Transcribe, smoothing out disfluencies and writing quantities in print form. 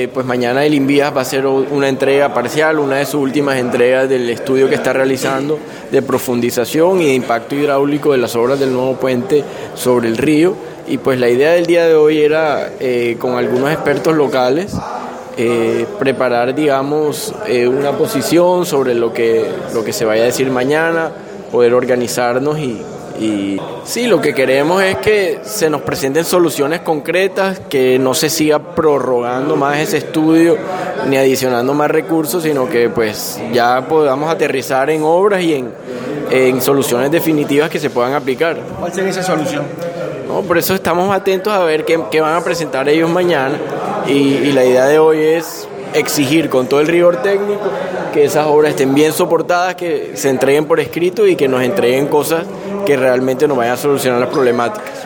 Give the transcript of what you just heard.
pues mañana el INVIAS va a hacer una entrega parcial, una de sus últimas entregas del estudio que está realizando de profundización y de impacto hidráulico de las obras del nuevo puente sobre el río. Y pues la idea del día de hoy era, con algunos expertos locales, preparar, digamos, una posición sobre lo que se vaya a decir mañana, poder organizarnos y sí, lo que queremos es que se nos presenten soluciones concretas, que no se siga prorrogando más ese estudio ni adicionando más recursos, sino que pues ya podamos aterrizar en obras y en soluciones definitivas que se puedan aplicar. ¿Cuál sería esa solución? No, por eso estamos atentos a ver qué van a presentar ellos mañana y la idea de hoy es exigir con todo el rigor técnico que esas obras estén bien soportadas, que se entreguen por escrito y que nos entreguen cosas que realmente nos vayan a solucionar las problemáticas.